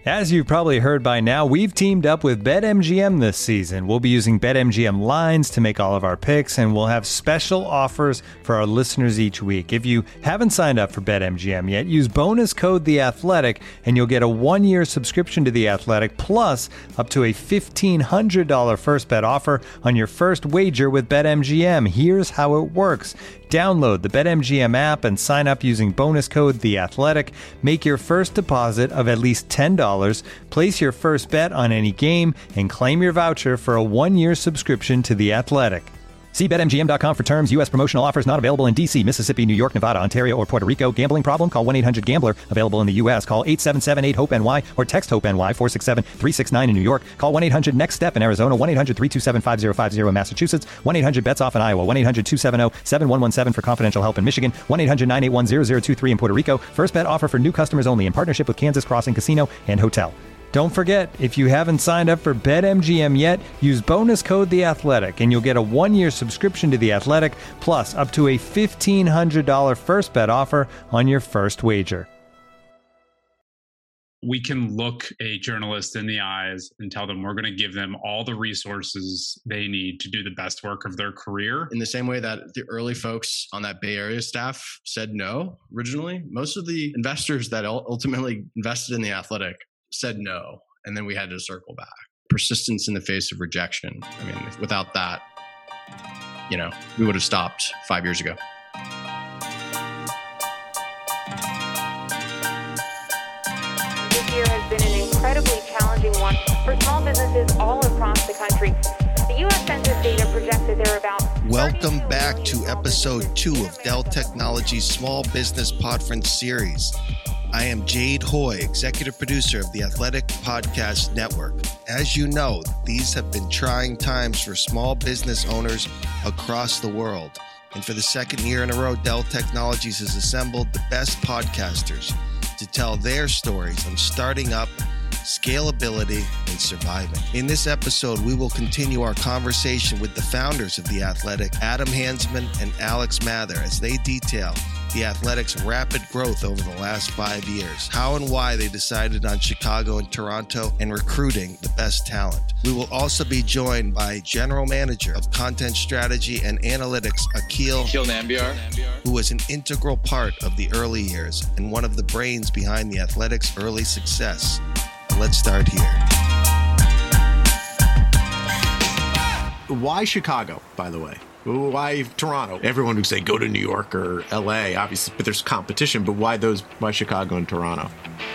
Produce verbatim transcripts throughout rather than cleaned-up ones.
As you've probably heard by now, we've teamed up with BetMGM this season. We'll be using BetMGM lines to make all of our picks, and we'll have special offers for our listeners each week. If you haven't signed up for BetMGM yet, use bonus code The Athletic, and you'll get a one-year subscription to The Athletic, plus up to a fifteen hundred dollars first bet offer on your first wager with BetMGM. Here's how it works. Download the BetMGM app and sign up using bonus code The Athletic. Make your first deposit of at least ten dollars. Place your first bet on any game and claim your voucher for a one-year subscription to The Athletic. See Bet M G M dot com for terms. U S promotional offers not available in D C, Mississippi, New York, Nevada, Ontario, or Puerto Rico. Gambling problem? Call one eight hundred gambler. Available in the U S. Call eight seven seven eight hope N Y or text HOPE-NY four six seven three six nine in New York. Call one eight hundred next step in Arizona. one eight hundred three two seven five zero five zero in Massachusetts. one eight hundred bets off in Iowa. one eight hundred two seven zero seven one one seven for confidential help in Michigan. one eight hundred nine eight one zero zero two three in Puerto Rico. First bet offer for new customers only in partnership with Kansas Crossing Casino and Hotel. Don't forget, if you haven't signed up for BetMGM yet, use bonus code The Athletic, and you'll get a one-year subscription to The Athletic, plus up to a fifteen hundred dollars first bet offer on your first wager. We can look a journalist in the eyes and tell them we're going to give them all the resources they need to do the best work of their career. In the same way that the early folks on that Bay Area staff said no originally, most of the investors that ultimately invested in The Athletic said no, and then we had to circle back. Persistence in the face of rejection. I mean, without that, you know, we would have stopped five years ago. This year has been an incredibly challenging one for small businesses all across the country. The U S Census data projects that there are about... Welcome back to episode two of Dell Technologies Small Business Podference series. I am Jade Hoy, executive producer of the Athletic Podcast Network. As you know, these have been trying times for small business owners across the world. And for the second year in a row, Dell Technologies has assembled the best podcasters to tell their stories on starting up, scalability, and surviving. In this episode, we will continue our conversation with the founders of The Athletic, Adam Hansmann and Alex Mather, as they detail The Athletic's rapid growth over the last five years, how and why they decided on Chicago and Toronto, and recruiting the best talent. We will also be joined by General Manager of Content Strategy and Analytics, Akil, Akil Nambiar, who was an integral part of the early years and one of the brains behind The Athletic's early success. Let's start here. Why Chicago, by the way? Why Toronto? Everyone would say go to New York or L A, obviously, but there's competition. But why those? Why Chicago and Toronto?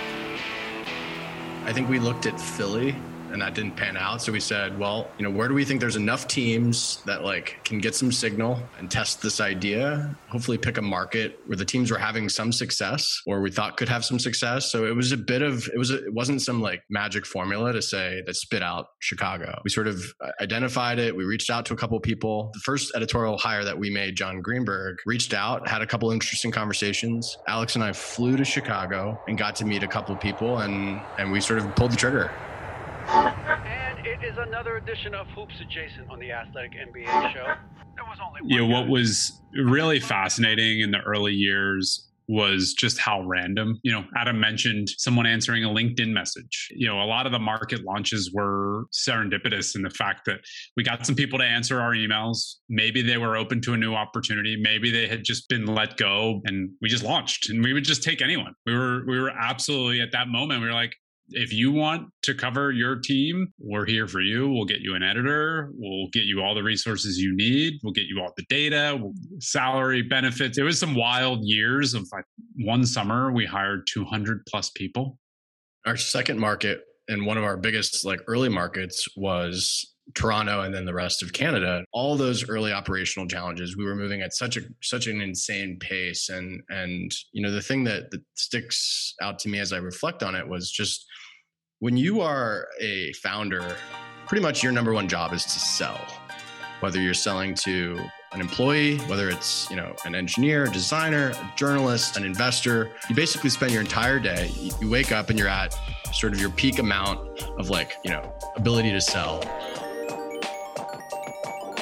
I think we looked at Philly and that didn't pan out. So we said, well, you know, where do we think there's enough teams that like can get some signal and test this idea? Hopefully pick a market where the teams were having some success or we thought could have some success. So it was a bit of, it was, a, it wasn't some like magic formula to say that spit out Chicago. We sort of identified it. We reached out to a couple of people. The first editorial hire that we made, John Greenberg, reached out, had a couple interesting conversations. Alex and I flew to Chicago and got to meet a couple of people and, and we sort of pulled the trigger. And it is another edition of Hoops Adjacent on the Athletic N B A show. There was only one you know, guy. what was really fascinating in the early years was just how random, you know, Adam mentioned someone answering a LinkedIn message. You know, a lot of the market launches were serendipitous in the fact that we got some people to answer our emails. Maybe they were open to a new opportunity. Maybe they had just been let go and we just launched and we would just take anyone. We were, we were absolutely at that moment. We were like, if you want to cover your team, we're here for you. We'll get you an editor. We'll get you all the resources you need. We'll get you all the data, salary, benefits. It was some wild years of like one summer, we hired two hundred plus people. Our second market and one of our biggest like early markets was Toronto and then the rest of Canada. All those early operational challenges, we were moving at such a such an insane pace. And and you know, the thing that, that sticks out to me as I reflect on it was just when you are a founder, pretty much your number one job is to sell. Whether you're selling to an employee, whether it's, you know, an engineer, a designer, a journalist, an investor, you basically spend your entire day, you, you wake up and you're at sort of your peak amount of like, you know, ability to sell.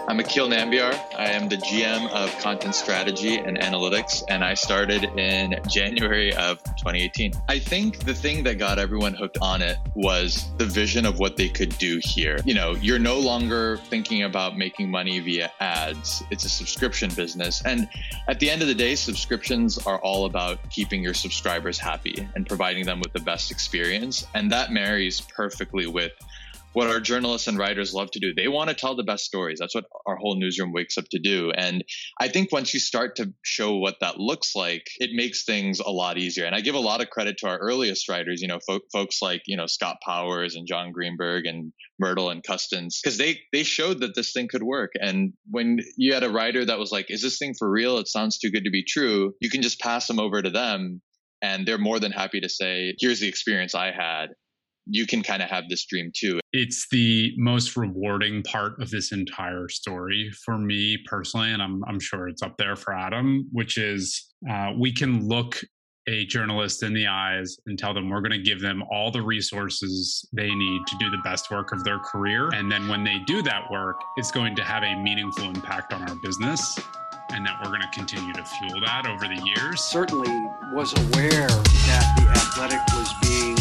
I'm Akil Nambiar. I am the G M of Content Strategy and Analytics, and I started in January of twenty eighteen. I think the thing that got everyone hooked on it was the vision of what they could do here. You know, you're no longer thinking about making money via ads. It's a subscription business. And at the end of the day, subscriptions are all about keeping your subscribers happy and providing them with the best experience. And that marries perfectly with what our journalists and writers love to do. They want to tell the best stories. That's what our whole newsroom wakes up to do. And I think once you start to show what that looks like, it makes things a lot easier. And I give a lot of credit to our earliest writers, you know, fo- folks like, you know, Scott Powers and John Greenberg and Myrtle and Custance, because they, they showed that this thing could work. And when you had a writer that was like, is this thing for real? It sounds too good to be true. You can just pass them over to them and they're more than happy to say, here's the experience I had. You can kind of have this dream too. It's the most rewarding part of this entire story for me personally, and I'm I'm sure it's up there for Adam, which is uh, we can look a journalist in the eyes and tell them we're going to give them all the resources they need to do the best work of their career. And then when they do that work, it's going to have a meaningful impact on our business, and that we're going to continue to fuel that over the years. Certainly was aware that The Athletic was being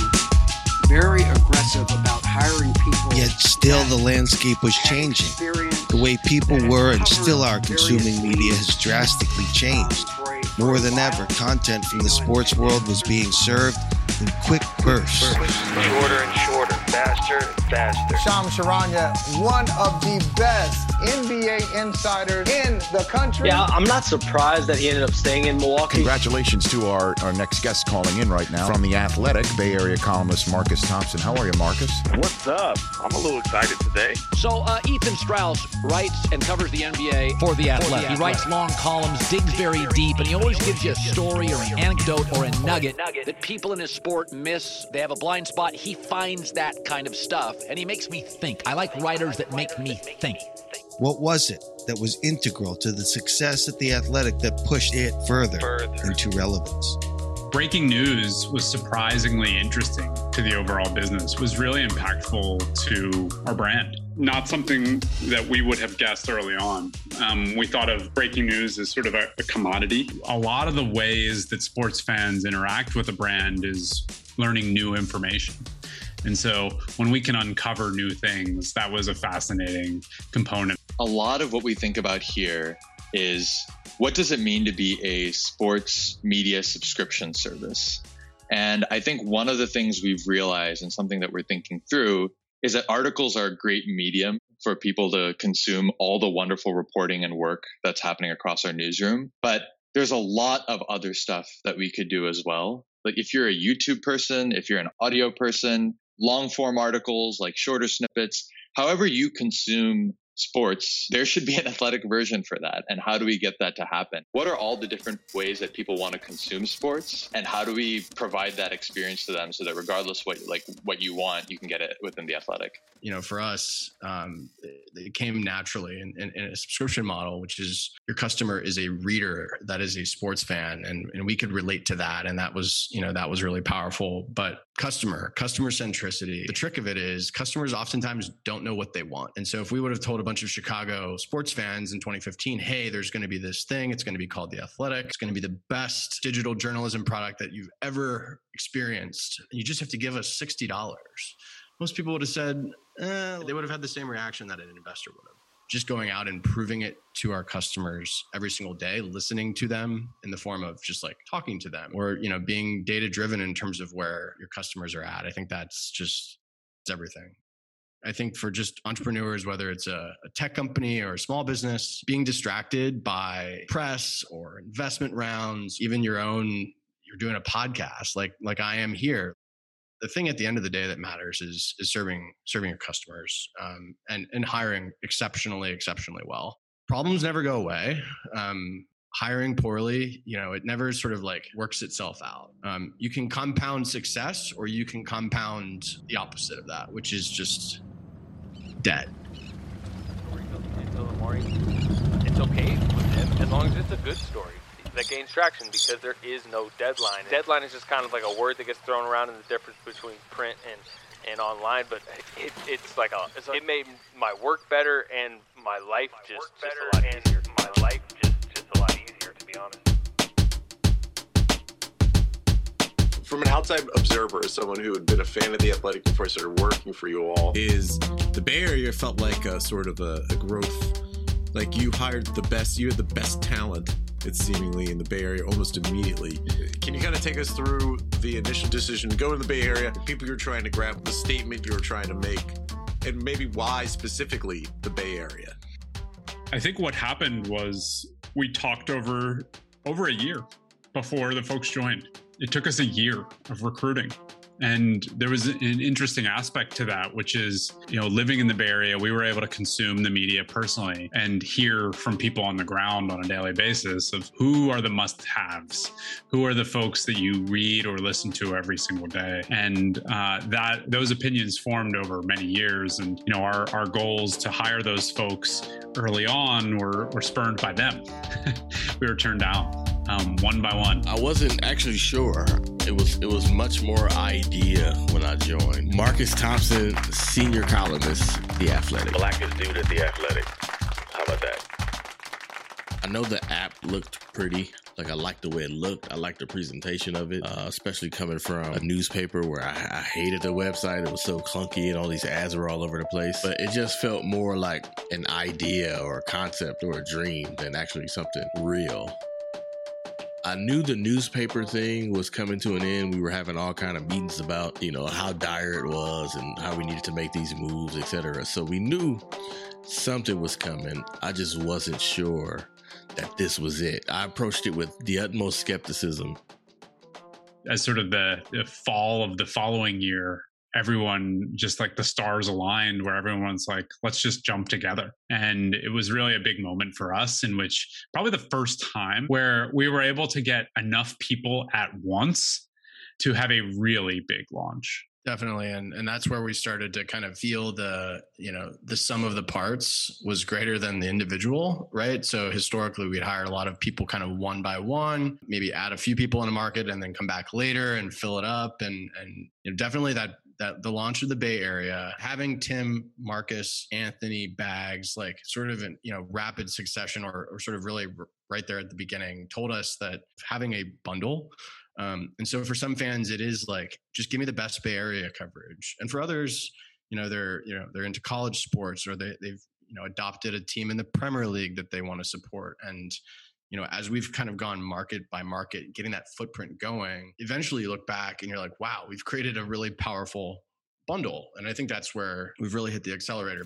very aggressive about hiring people. Yet still the landscape was changing. The way people were and still are consuming media has drastically changed. More than ever, content from the sports world was being served in quick bursts. Shorter and shorter, faster and faster. Shams Charania, one of the best N B A insiders in the country. Yeah, I'm not surprised that he ended up staying in Milwaukee. Congratulations to our, our next guest calling in right now from The Athletic, Bay Area columnist Marcus Thompson. How are you, Marcus? What's up? I'm a little excited today. So uh, Ethan Strauss writes and covers the N B A for The Athletic. He writes long columns, digs very deep, and he always gives you a story or an anecdote or a nugget that people in his sport miss. They have a blind spot. He finds that kind of stuff, and he makes me think. I like writers that make me think. What was it that was integral to the success at The Athletic that pushed it further, further. into relevance? Breaking news was surprisingly interesting to the overall business, was really impactful to our brand. Not something that we would have guessed early on. Um, we thought of breaking news as sort of a, a commodity. A lot of the ways that sports fans interact with a brand is learning new information. And so when we can uncover new things, that was a fascinating component. A lot of what we think about here is, what does it mean to be a sports media subscription service? And I think one of the things we've realized, and something that we're thinking through, is that articles are a great medium for people to consume all the wonderful reporting and work that's happening across our newsroom. But there's a lot of other stuff that we could do as well. Like if you're a YouTube person, if you're an audio person, long form articles, like shorter snippets, however you consume sports, there should be an athletic version for that. And how do we get that to happen? What are all the different ways that people want to consume sports? And how do we provide that experience to them so that regardless what like what you want, you can get it within The Athletic? You know, for us, um, it came naturally in, in, in a subscription model, which is your customer is a reader that is a sports fan, and, and we could relate to that. And that was, you know, that was really powerful. But customer, customer centricity, the trick of it is customers oftentimes don't know what they want. And so if we would have told a bunch of Chicago sports fans in twenty fifteen, hey, there's going to be this thing, it's going to be called The Athletic, it's going to be the best digital journalism product that you've ever experienced, you just have to give us sixty dollars. Most people would have said, eh, they would have had the same reaction that an investor would have. Just going out and proving it to our customers every single day, listening to them in the form of just like talking to them, or, you know, being data driven in terms of where your customers are at. I think that's just, it's everything. I think for just entrepreneurs, whether it's a, a tech company or a small business, being distracted by press or investment rounds, even your own, you're doing a podcast like, like I am here. The thing at the end of the day that matters is is serving serving your customers um, and and hiring exceptionally exceptionally well. Problems never go away. Um, hiring poorly, you know, it never sort of like works itself out. Um, you can compound success, or you can compound the opposite of that, which is just dead. It's okay with him as long as it's a good story. that gains traction because there is no deadline. Deadline is just kind of like a word that gets thrown around in the difference between print and, and online, but it, it's like a, it's a, it made my work better and my life my just, just a lot easier. My life just, just a lot easier, to be honest. From an outside observer, as someone who had been a fan of The Athletic before I started working for you all, is the Bay Area felt like a sort of a, a growth, like you hired the best, you had the best talent, it's seemingly in the Bay Area almost immediately. Can you kind of take us through the initial decision to go to the Bay Area, the people you're trying to grab, the statement you were trying to make, and maybe why specifically the Bay Area? I think what happened was we talked over over a year before the folks joined. It took us a year of recruiting. And there was an interesting aspect to that, which is, you know, living in the Bay Area, we were able to consume the media personally and hear from people on the ground on a daily basis of who are the must-haves, who are the folks that you read or listen to every single day. And uh, that those opinions formed over many years. And, you know, our, our goals to hire those folks early on were, were spurned by them. We were turned down. Um, one by one. I wasn't actually sure. It was it was much more idea when I joined. Marcus Thompson, senior columnist, The Athletic. Blackest dude at The Athletic. How about that? I know the app looked pretty. Like, I liked the way it looked. I liked the presentation of it, uh, especially coming from a newspaper where I, I hated the website. It was so clunky and all these ads were all over the place. But it just felt more like an idea or a concept or a dream than actually something real. I knew the newspaper thing was coming to an end. We were having all kind of meetings about, you know, how dire it was and how we needed to make these moves, et cetera. So we knew something was coming. I just wasn't sure that this was it. I approached it with the utmost skepticism. As sort of the, the fall of the following year, everyone just like the stars aligned where everyone's like, let's just jump together. And it was really a big moment for us in which probably the first time where we were able to get enough people at once to have a really big launch. Definitely. And and that's where we started to kind of feel the, you know, the sum of the parts was greater than the individual, right? So historically, we'd hire a lot of people kind of one by one, maybe add a few people in a market and then come back later and fill it up. And, and you know, definitely that, that the launch of the Bay Area, having Tim, Marcus, Anthony, Bags, like sort of in, you know, rapid succession or, or sort of really r- right there at the beginning told us that having a bundle. Um, and so for some fans, it is like, just give me the best Bay Area coverage. And for others, you know, they're, you know, they're into college sports or they, they've, you know, adopted a team in the Premier League that they want to support. And, you know, as we've kind of gone market by market, getting that footprint going, eventually you look back and you're like, wow, we've created a really powerful bundle. And I think that's where we've really hit the accelerator.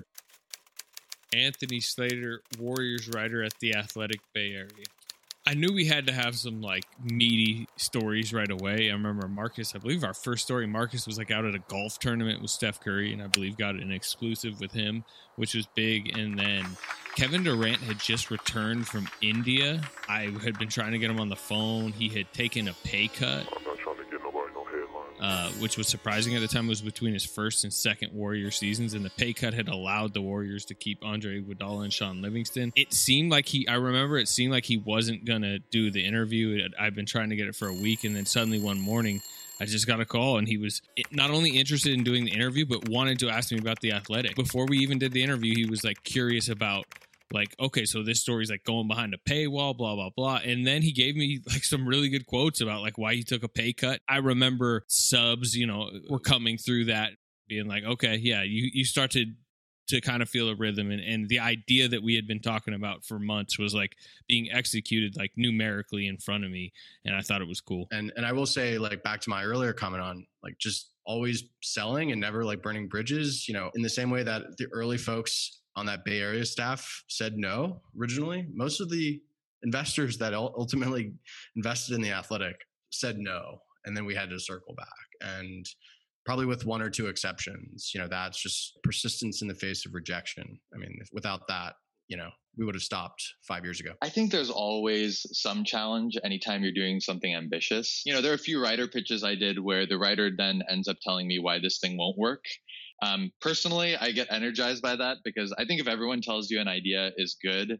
Anthony Slater, Warriors writer at The Athletic Bay Area. I knew we had to have some like meaty stories right away. I remember Marcus, I believe our first story, Marcus was like out at a golf tournament with Steph Curry and I believe got an exclusive with him, which was big. And then Kevin Durant had just returned from India. I had been trying to get him on the phone. He had taken a pay cut. I'm not trying to get nobody no headline. Uh, which was surprising at the time. It was between his first and second Warrior seasons, and the pay cut had allowed the Warriors to keep Andre Iguodala and Sean Livingston. It seemed like he, I remember it seemed like he wasn't going to do the interview. I've been trying to get it for a week, and then suddenly one morning, I just got a call, and he was not only interested in doing the interview, but wanted to ask me about The Athletic. Before we even did the interview, he was like curious about like, okay, so this story's like going behind a paywall, blah, blah, blah. And then he gave me like some really good quotes about like why he took a pay cut. I remember subs, you know, were coming through that being like, okay, yeah, you, you start to, to kind of feel a rhythm. And, and the idea that we had been talking about for months was like being executed like numerically in front of me. And I thought it was cool. And, and I will say like back to my earlier comment on like just always selling and never like burning bridges, you know, in the same way that the early folks on that Bay Area staff said no originally. Most of the investors that ultimately invested in The Athletic said no. And then we had to circle back. And probably with one or two exceptions, you know, that's just persistence in the face of rejection. I mean, if, without that, you know, we would have stopped five years ago. I think there's always some challenge anytime you're doing something ambitious. You know, there are a few writer pitches I did where the writer then ends up telling me why this thing won't work. Um, personally, I get energized by that because I think if everyone tells you an idea is good,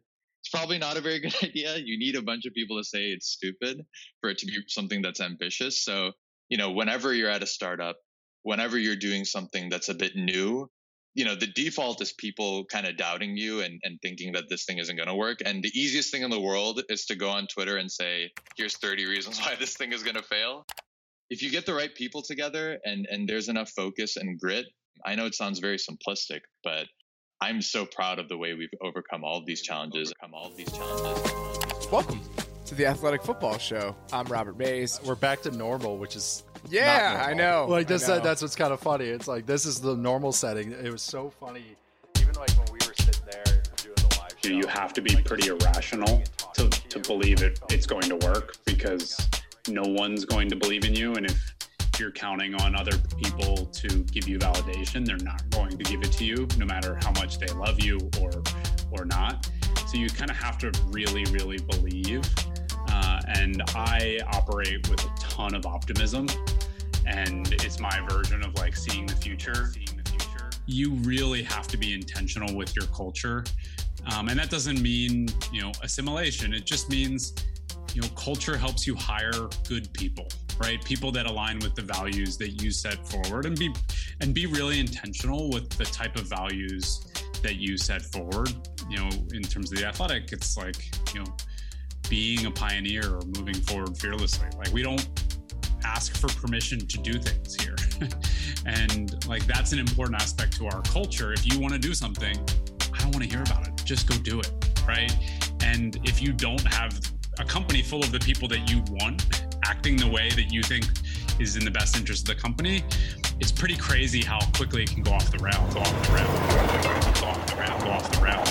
it's probably not a very good idea. You need a bunch of people to say it's stupid for it to be something that's ambitious. So, you know, whenever you're at a startup, whenever you're doing something that's a bit new, you know, the default is people kind of doubting you and, and thinking that this thing isn't going to work. And the easiest thing in the world is to go on Twitter and say, here's thirty reasons why this thing is going to fail. If you get the right people together and, and there's enough focus and grit, I know it sounds very simplistic, but I'm so proud of the way we've overcome all of these challenges. Overcome all of these challenges. Welcome to the Athletic Football Show. I'm Robert Mays. We're back to normal, which is yeah, I know. Like this, I know. That's what's kind of funny. It's like this is the normal setting. It was so funny, even like when we were sitting there doing the live show. You have to be pretty irrational to to believe it it's going to work, because no one's going to believe in you, and if you're counting on other people to give you validation, they're not going to give it to you, no matter how much they love you or or not. So you kind of have to really, really believe. Uh, and I operate with a ton of optimism, and it's my version of like seeing the future. Seeing the future. You really have to be intentional with your culture, um, and that doesn't mean you know assimilation. It just means you know culture helps you hire good people. Right, people that align with the values that you set forward, and be and be really intentional with the type of values that you set forward. You know, in terms of the Athletic, it's like you know, being a pioneer or moving forward fearlessly. Like we don't ask for permission to do things here, and like that's an important aspect to our culture. If you want to do something, I don't want to hear about it. Just go do it, right? And if you don't have a company full of the people that you want acting the way that you think is in the best interest of the company, it's pretty crazy how quickly it can go off the rails, go off the rails, go off the rails, go off the rails,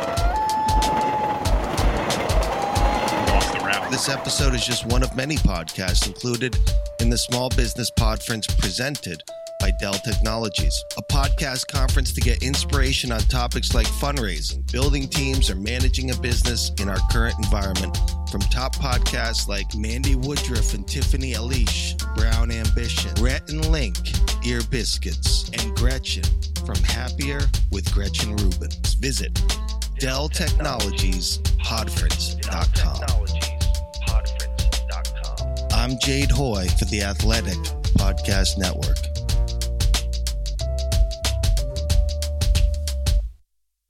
go off the rails. This episode is just one of many podcasts included in the Small Business Podference presented by Dell Technologies, a podcast conference to get inspiration on topics like fundraising, building teams, or managing a business in our current environment from top podcasts like Mandy Woodruff and Tiffany Elish, Brown Ambition, Rhett and Link, Ear Biscuits, and Gretchen from Happier with Gretchen Rubin. Visit Dell Technologies Podference dot com. I'm Jade Hoy for the Athletic Podcast Network.